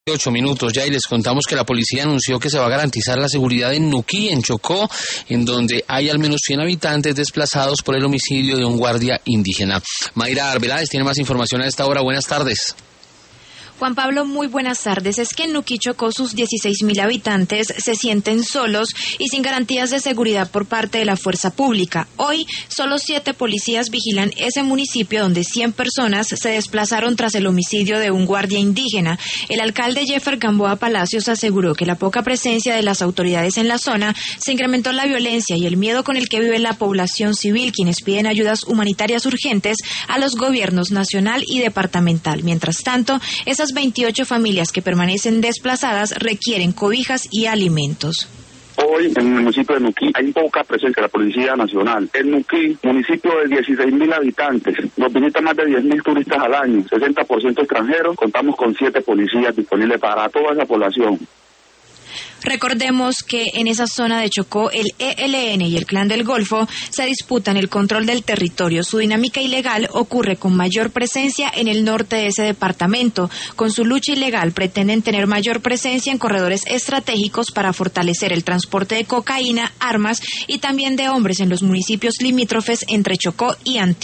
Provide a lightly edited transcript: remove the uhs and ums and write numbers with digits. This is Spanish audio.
8 minutos ya y les contamos que la policía anunció que se va a garantizar la seguridad en Nuquí, en Chocó, en donde hay al menos 100 habitantes desplazados por el homicidio de un guardia indígena. Mayra Arbeláez tiene más información a esta hora. Buenas tardes. Juan Pablo, muy buenas tardes. Es que en Nuquí, Chocó, sus 16.000 habitantes se sienten solos y sin garantías de seguridad por parte de la fuerza pública. Hoy, solo 7 policías vigilan ese municipio donde 100 personas se desplazaron tras el homicidio de un guardia indígena. El alcalde Jeffer Gamboa Palacios aseguró que la poca presencia de las autoridades en la zona se incrementó la violencia y el miedo con el que vive la población civil, quienes piden ayudas humanitarias urgentes a los gobiernos nacional y departamental. Mientras tanto, esas 28 familias que permanecen desplazadas requieren cobijas y alimentos. Hoy en el municipio de Nuquí hay poca presencia de la Policía Nacional. En Nuquí, municipio de 16.000 habitantes, nos visitan más de 10.000 turistas al año, 60% extranjeros, contamos con 7 policías disponibles para toda esa población. Recordemos que en esa zona de Chocó el ELN y el Clan del Golfo se disputan el control del territorio. Su dinámica ilegal ocurre con mayor presencia en el norte de ese departamento. Con su lucha ilegal pretenden tener mayor presencia en corredores estratégicos para fortalecer el transporte de cocaína, armas y también de hombres en los municipios limítrofes entre Chocó y Antioquia.